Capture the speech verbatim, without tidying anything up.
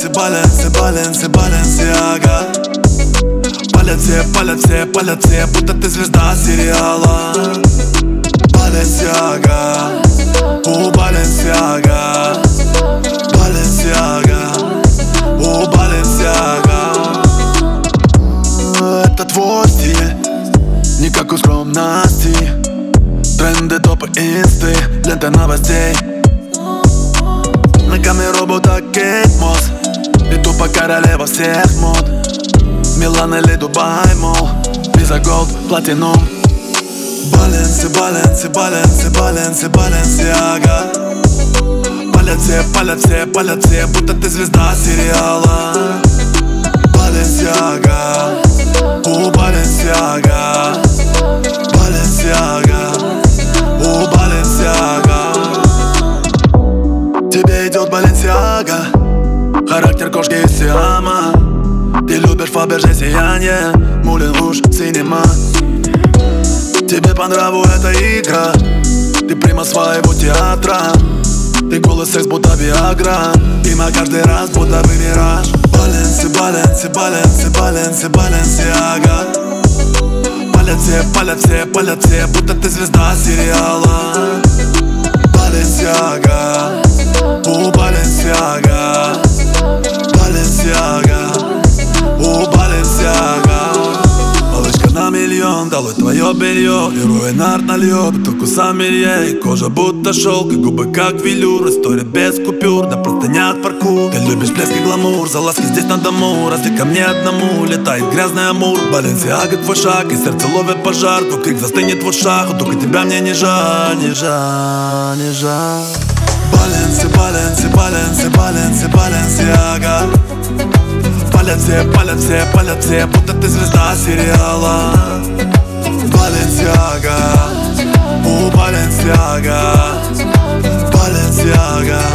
Баленси, Баленси, Баленси, Баленсиага. Палят все, палят все, палят все, будто ты звезда сериала. Баленсиага, у Баленсиага, Баленсиага, у Баленсиага. Это твой стиль, не как у скромности. Тренды, топы, инсты, лента новостей. На камеру будто Кейт Мосс, и тупо королева всех мод. Милан или Дубай, мол, виза голд, платинум. Баленси, Баленси, Баленси, Баленси, Баленсиага. Палят все, палят все, палят все, будто ты звезда сериала. Баленсиага, у Баленсиага, Баленсиага, у Баленсиага. Тебе идет Баленсиага, характер кошки из Сиама. Ты любишь Фаберже сияние, Мулин Руж, Синема. Тебе по нраву эта игра, ты прима своего театра. Ты голос секс, будто Виагра, и на каждый раз будто бы мираж. Баленси, Баленси, Баленси, Баленси, Баленсиага. Палят все, палят все, палят все, будто ты звезда сериала. Баленсиага, у Баленсиага, Баленсиага, у Баленсиага. Малышка на миллион, долой твое белье, и руинард нальет только сомелье. И кожа будто шелк, и губы как велюр. История без купюр, да просто не от паркур. Ты любишь блеск и гламур, за ласки здесь на дому. Разве ко мне одному летает грязный амур. Баленсиага твой шаг, и сердце ловит пожар. Твой крик застынет в ушах, только тебя мне не жаль, не жаль, не жаль. Баленси, Баленси, Баленси, Баленси, Баленсиага. Палят все, палят все, палят все, будто ты звезда сериала. Баленсиага, у Баленсиага, Баленсиага.